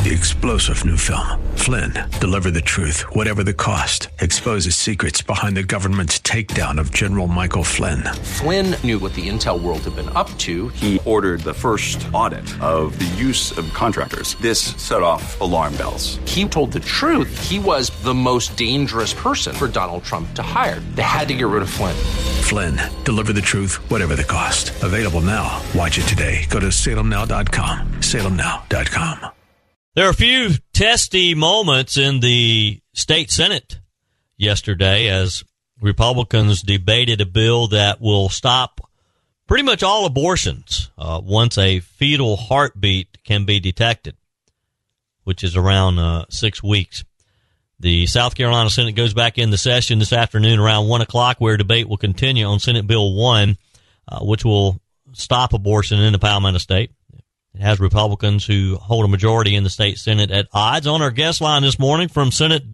The explosive new film, Flynn, deliver the truth, whatever the cost, exposes secrets behind the government's takedown of General Michael Flynn. Flynn knew what the intel world had been up to. He ordered the first audit of the use of contractors. This set off alarm bells. He told the truth. He was the most dangerous person for Donald Trump to hire. They had to get rid of Flynn. Flynn, deliver the truth, whatever the cost. Available now. Watch it today. Go to salemnow.com. salemnow.com. There are a few testy moments in the state Senate yesterday as Republicans debated a bill that will stop pretty much all abortions once a fetal heartbeat can be detected, which is around 6 weeks. The South Carolina Senate goes back into session this afternoon around 1 o'clock, where debate will continue on Senate Bill 1, which will stop abortion in the Palmetto State. It has Republicans who hold a majority in the state Senate at odds. On our guest line this morning from Senate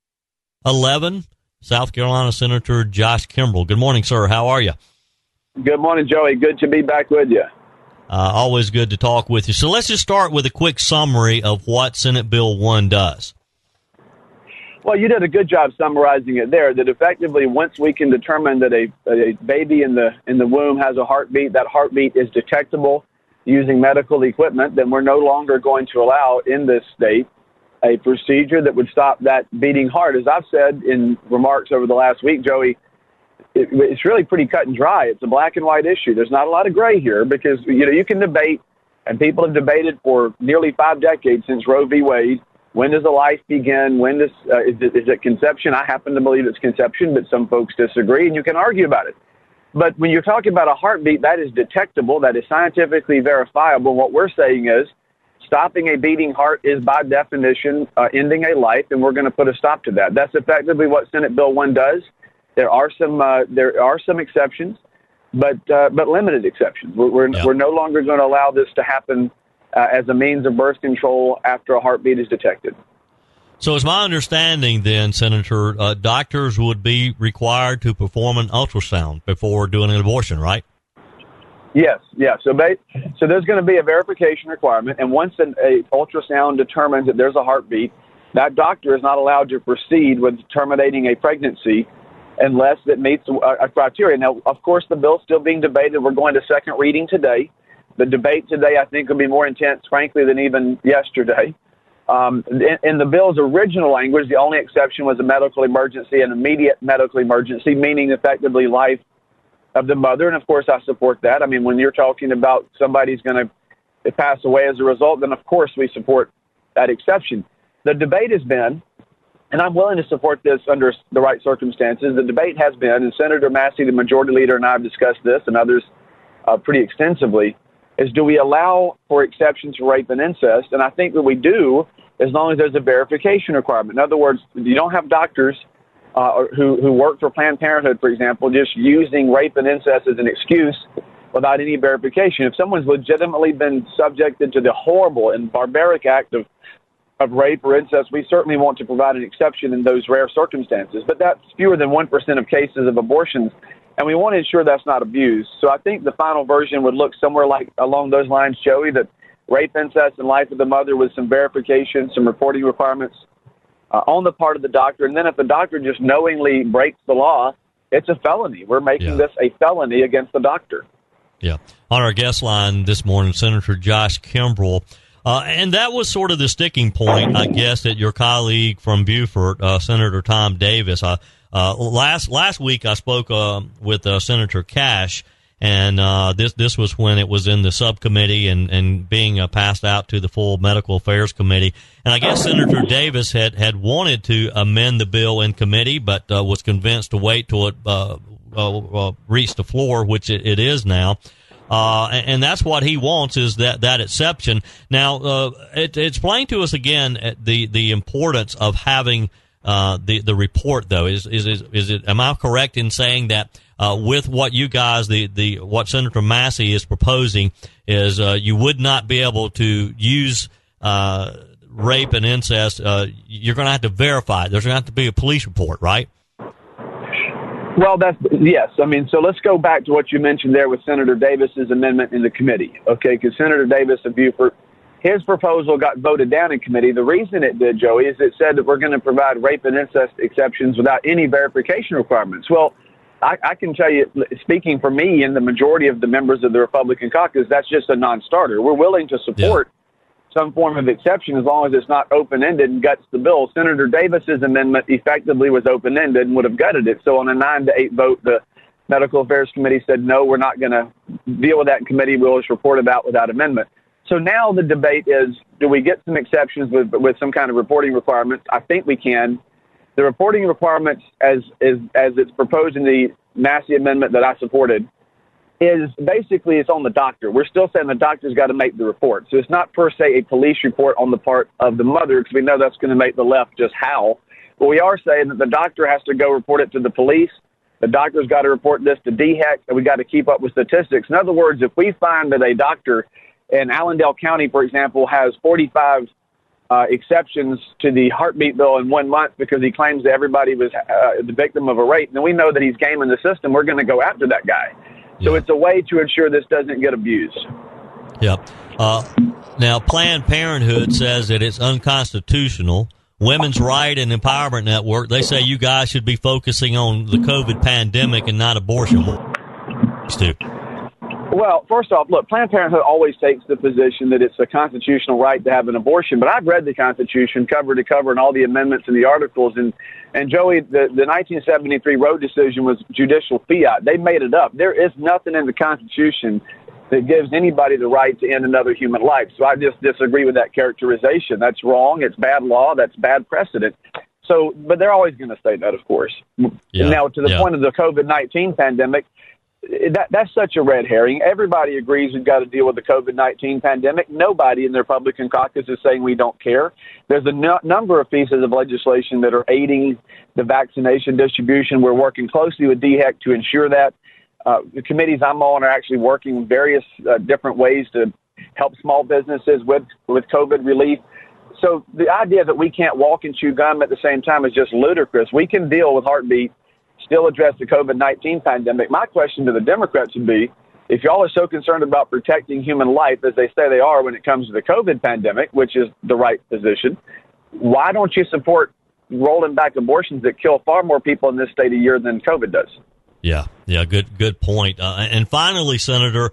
11, South Carolina Senator Josh Kimbrell. Good morning, sir. How are you? Good morning, Joey. Good to be back with you. Always good to talk with you. So let's just start with a quick summary of what Senate Bill 1 does. Well, you did a good job summarizing it there, that effectively once we can determine that a baby in the womb has a heartbeat, that heartbeat is detectable using medical equipment, then we're no longer going to allow in this state a procedure that would stop that beating heart. As I've said in remarks over the last week, Joey, it's really pretty cut and dry. It's a black and white issue. There's not a lot of gray here because, you can debate, and people have debated for nearly 5 decades since Roe v. Wade. When does a life begin? When does is it conception? I happen to believe it's conception, but some folks disagree, and you can argue about it. But when you're talking about a heartbeat, that is detectable, that is scientifically verifiable. What we're saying is stopping a beating heart is by definition ending a life, and we're going to put a stop to that. That's effectively what Senate Bill 1 does. There are some exceptions, but limited exceptions. We're no longer going to allow this to happen as a means of birth control after a heartbeat is detected. So it's my understanding then, Senator, doctors would be required to perform an ultrasound before doing an abortion, right? Yes, yeah. So there's going to be a verification requirement, and once an ultrasound determines that there's a heartbeat, that doctor is not allowed to proceed with terminating a pregnancy unless it meets a criteria. Now, of course, the bill's still being debated. We're going to second reading today. The debate today, I think, will be more intense, frankly, than even yesterday. In the bill's original language, the only exception was a medical emergency, an immediate medical emergency, meaning effectively life of the mother. And, of course, I support that. I mean, when you're talking about somebody's going to pass away as a result, then, of course, we support that exception. The debate has been, and I'm willing to support this under the right circumstances, the debate has been, and Senator Massey, the majority leader, and I have discussed this, and others pretty extensively, is do we allow for exceptions for rape and incest? And I think that we do, as long as there's a verification requirement. In other words, you don't have doctors who work for Planned Parenthood, for example, just using rape and incest as an excuse without any verification. If someone's legitimately been subjected to the horrible and barbaric act of rape or incest, we certainly want to provide an exception in those rare circumstances. But that's fewer than 1% of cases of abortions, and we want to ensure that's not abused. So I think the final version would look somewhere like along those lines, Joey, that rape, incest, and life of the mother with some verification, some reporting requirements on the part of the doctor. And then if the doctor just knowingly breaks the law, it's a felony. We're making this a felony against the doctor. Yeah. On our guest line this morning, Senator Josh Kimbrell. And that was sort of the sticking point, I guess, that your colleague from Beaufort, Senator Tom Davis, last week I spoke with Senator Cash, and this was when it was in the subcommittee and being passed out to the full Medical Affairs Committee. And I guess Senator Davis had wanted to amend the bill in committee, but was convinced to wait till it reached the floor, which it is now. And that's what he wants, is that exception. Now, explain to us again the importance of having the report, though. Is it? Am I correct in saying that with what you guys, what Senator Massey is proposing, is you would not be able to use rape and incest? You're going to have to verify it. There's going to have to be a police report, right? Well, yes. I mean, so let's go back to what you mentioned there with Senator Davis's amendment in the committee, okay? Because Senator Davis of Beaufort, His proposal got voted down in committee. The reason it did, Joey, is it said that we're going to provide rape and incest exceptions without any verification requirements. Well, I can tell you, speaking for me and the majority of the members of the Republican caucus, that's just a non-starter. We're willing to support some form of exception as long as it's not open-ended and guts the bill. Senator Davis's amendment effectively was open-ended and would have gutted it. So on a 9-8 vote, the Medical Affairs Committee said, no, we're not going to deal with that in committee. We'll just report it out without amendment. So now the debate is, do we get some exceptions with some kind of reporting requirements? I think we can. The reporting requirements, as it's proposed in the Massey amendment that I supported, is basically it's on the doctor. We're still saying the doctor's got to make the report. So it's not per se a police report on the part of the mother, because we know that's going to make the left just howl. But we are saying that the doctor has to go report it to the police. The doctor's got to report this to DHEC, and we got to keep up with statistics. In other words, if we find that a doctor in Allendale County, for example, has 45 exceptions to the heartbeat bill in 1 month because he claims that everybody was the victim of a rape, then we know that he's gaming the system. We're going to go after that guy. So it's a way to ensure this doesn't get abused. Yep. Now, Planned Parenthood says that it's unconstitutional. Women's Right and Empowerment Network, they say you guys should be focusing on the COVID pandemic and not abortion. Well, first off, look, Planned Parenthood always takes the position that it's a constitutional right to have an abortion. But I've read the Constitution cover to cover and all the amendments and the articles. And Joey, the 1973 Roe decision was judicial fiat. They made it up. There is nothing in the Constitution that gives anybody the right to end another human life. So I just disagree with that characterization. That's wrong. It's bad law. That's bad precedent. So, but they're always going to say that, of course. Yeah. Now, to the point of the COVID-19 pandemic, that's such a red herring. Everybody agrees we've got to deal with the COVID-19 pandemic. Nobody in the Republican caucus is saying we don't care. There's a number of pieces of legislation that are aiding the vaccination distribution. We're working closely with DHEC to ensure that. The committees I'm on are actually working various different ways to help small businesses with COVID relief. So the idea that we can't walk and chew gum at the same time is just ludicrous. We can deal with heartbeat, still address the COVID-19 pandemic. My question to the Democrats would be, if y'all are so concerned about protecting human life, as they say they are when it comes to the COVID pandemic, which is the right position, why don't you support rolling back abortions that kill far more people in this state a year than COVID does? Yeah, good point. And finally, Senator,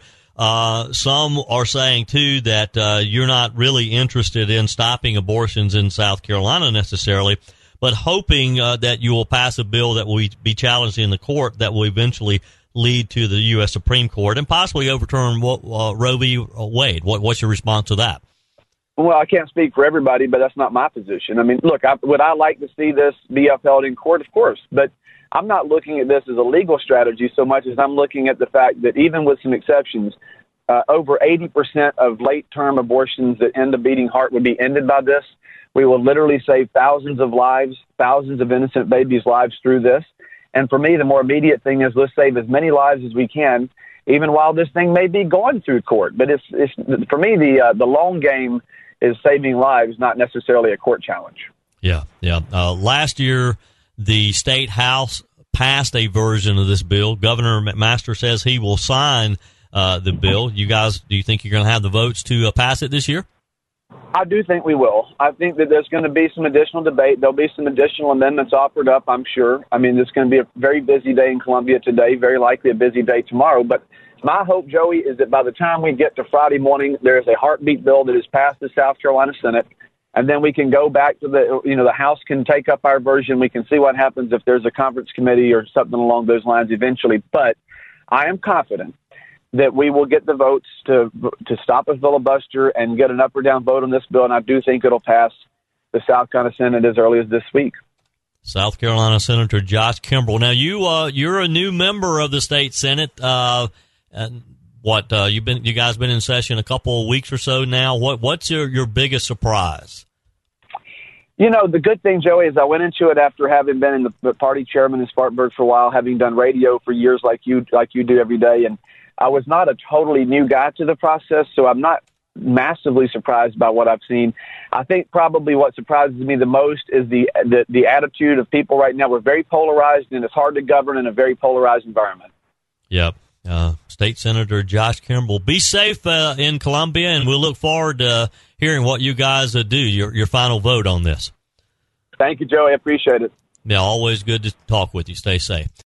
some are saying, too, that you're not really interested in stopping abortions in South Carolina necessarily, but hoping that you will pass a bill that will be challenged in the court that will eventually lead to the U.S. Supreme Court and possibly overturn Roe v. Wade. What's your response to that? Well, I can't speak for everybody, but that's not my position. I mean, look, would I like to see this be upheld in court? Of course. But I'm not looking at this as a legal strategy so much as I'm looking at the fact that even with some exceptions, over 80% of late-term abortions that end up beating heart would be ended by this. We will literally save thousands of lives, thousands of innocent babies' lives through this. And for me, the more immediate thing is let's save as many lives as we can, even while this thing may be going through court. But it's for me, the long game is saving lives, not necessarily a court challenge. Yeah. Last year, the state house passed a version of this bill. Governor McMaster says he will sign the bill. You guys, do you think you're going to have the votes to pass it this year? I do think we will. I think that there's going to be some additional debate. There'll be some additional amendments offered up, I'm sure. I mean, it's going to be a very busy day in Columbia today, very likely a busy day tomorrow. But my hope, Joey, is that by the time we get to Friday morning, there's a heartbeat bill that is passed the South Carolina Senate. And then we can go back to the House can take up our version. We can see what happens if there's a conference committee or something along those lines eventually. But I am confident that we will get the votes to stop a filibuster and get an up or down vote on this bill. And I do think it'll pass the South Carolina Senate as early as this week. South Carolina Senator Josh Kimbrell. Now, you're a new member of the state Senate. And you guys been in session a couple of weeks or so now. What's your biggest surprise? You know, the good thing, Joey, is I went into it after having been in the party chairman in Spartanburg for a while, having done radio for years like you do every day. And I was not a totally new guy to the process, so I'm not massively surprised by what I've seen. I think probably what surprises me the most is the attitude of people right now. We're very polarized, and it's hard to govern in a very polarized environment. Yep. State Senator Josh Kimbrell. Be safe in Columbia, and we'll look forward to hearing what you guys do, your final vote on this. Thank you, Joey. I appreciate it. Yeah, always good to talk with you. Stay safe.